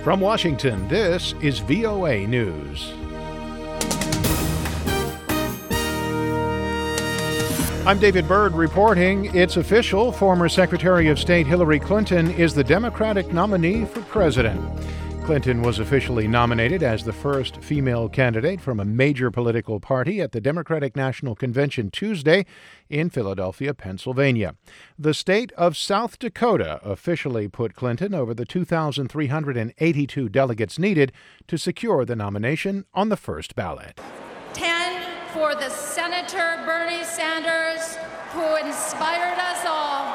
From Washington, this is VOA News. I'm David Byrd reporting. It's official. Former Secretary of State Hillary Clinton is the Democratic nominee for president. Clinton was officially nominated as the first female candidate from a major political party at the Democratic National Convention Tuesday in Philadelphia, Pennsylvania. The state of South Dakota officially put Clinton over the 2,382 delegates needed to secure the nomination on the first ballot. 10 for the Senator Bernie Sanders, who inspired us all,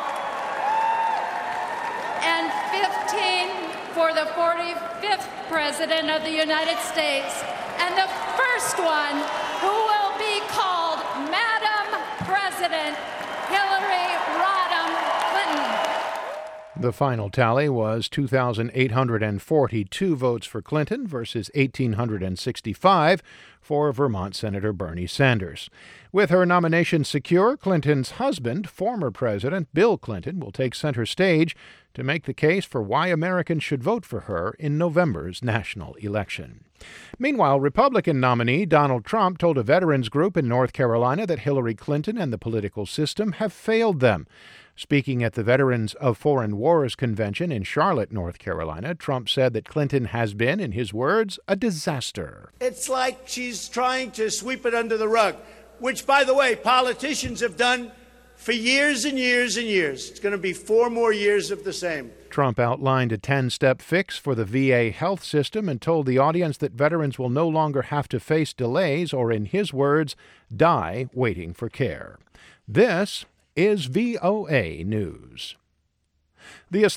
and 15 for the 45th President of the United States, and the first one who will be called Madam President, Hillary Rodham Clinton. The final tally was 2,842 votes for Clinton versus 1,865 for Vermont Senator Bernie Sanders. With her nomination secure, Clinton's husband, former President Bill Clinton, will take center stage to make the case for why Americans should vote for her in November's national election. Meanwhile, Republican nominee Donald Trump told a veterans group in North Carolina that Hillary Clinton and the political system have failed them. Speaking at the Veterans of Foreign Wars convention in Charlotte, North Carolina, Trump said that Clinton has been, in his words, a disaster. It's like she's trying to sweep it under the rug, which, by the way, politicians have done for years and years and years. It's going to be 4 more years of the same. Trump outlined a 10-step fix for the VA health system and told the audience that veterans will no longer have to face delays or, in his words, die waiting for care. This is VOA News. The